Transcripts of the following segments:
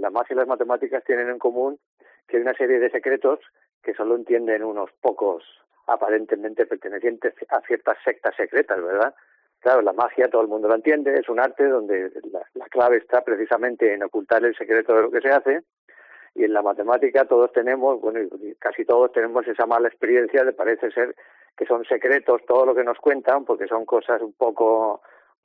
la magia y las matemáticas tienen en común que hay una serie de secretos que solo entienden unos pocos aparentemente pertenecientes a ciertas sectas secretas, ¿verdad? Claro, la magia todo el mundo la entiende, es un arte donde la clave está precisamente en ocultar el secreto de lo que se hace, y en la matemática todos tenemos, bueno, casi todos tenemos esa mala experiencia de parece ser que son secretos todo lo que nos cuentan, porque son cosas un poco,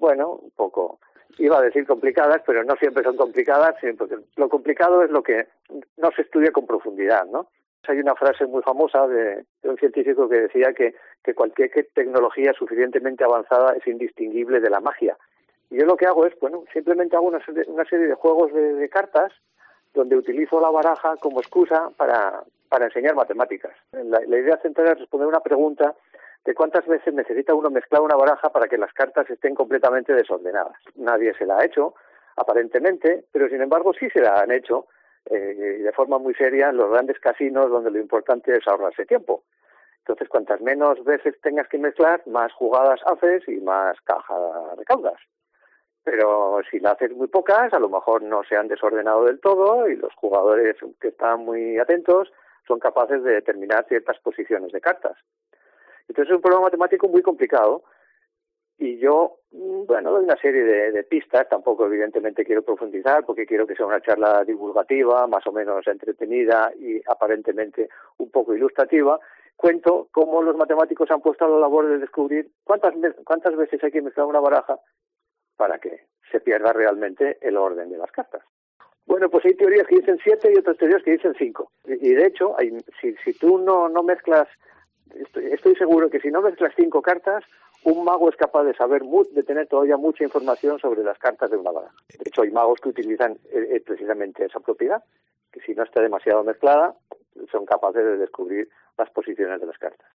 iba a decir complicadas, pero no siempre son complicadas, porque lo complicado es lo que no se estudia con profundidad, ¿no? Hay una frase muy famosa de un científico que decía que cualquier tecnología suficientemente avanzada es indistinguible de la magia. Y yo lo que hago es, simplemente hago una serie de juegos de cartas donde utilizo la baraja como excusa para enseñar matemáticas. La idea central es responder una pregunta de cuántas veces necesita uno mezclar una baraja para que las cartas estén completamente desordenadas. Nadie se la ha hecho, aparentemente, pero sin embargo sí se la han hecho de forma muy seria en los grandes casinos donde lo importante es ahorrarse tiempo. Entonces, cuantas menos veces tengas que mezclar, más jugadas haces y más caja recaudas. Pero si la haces muy pocas, a lo mejor no se han desordenado del todo y los jugadores que están muy atentos son capaces de determinar ciertas posiciones de cartas. Entonces es un problema matemático muy complicado y yo, doy una serie de pistas, tampoco evidentemente quiero profundizar porque quiero que sea una charla divulgativa, más o menos entretenida y aparentemente un poco ilustrativa. Cuento cómo los matemáticos han puesto a la labor de descubrir cuántas veces hay que mezclar una baraja para que se pierda realmente el orden de las cartas. Bueno, pues hay teorías que dicen 7 y otras teorías que dicen 5. Y de hecho, si tú no mezclas, estoy seguro que si no mezclas 5 cartas, un mago es capaz de de tener todavía mucha información sobre las cartas de una baraja. De hecho, hay magos que utilizan precisamente esa propiedad, que si no está demasiado mezclada, son capaces de descubrir las posiciones de las cartas.